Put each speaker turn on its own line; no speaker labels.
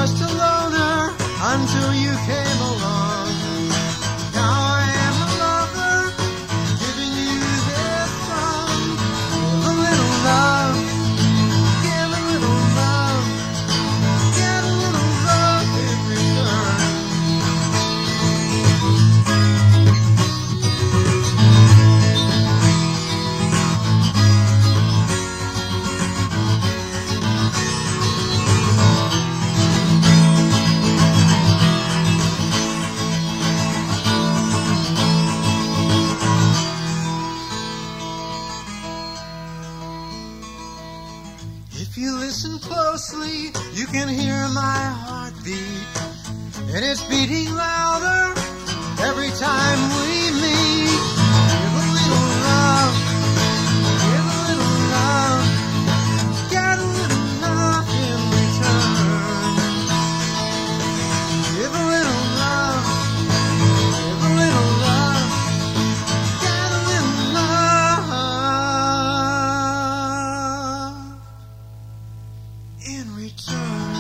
just a loner until you came along. Now I am a lover, giving you this song. Give a little love, give a little love, get a little love in return. If you listen closely, you can hear my heartbeat, and it's beating louder every time we meet. Give a little love, give a little love, get a little love in return. Give a little love, give a little love, get a little love in return.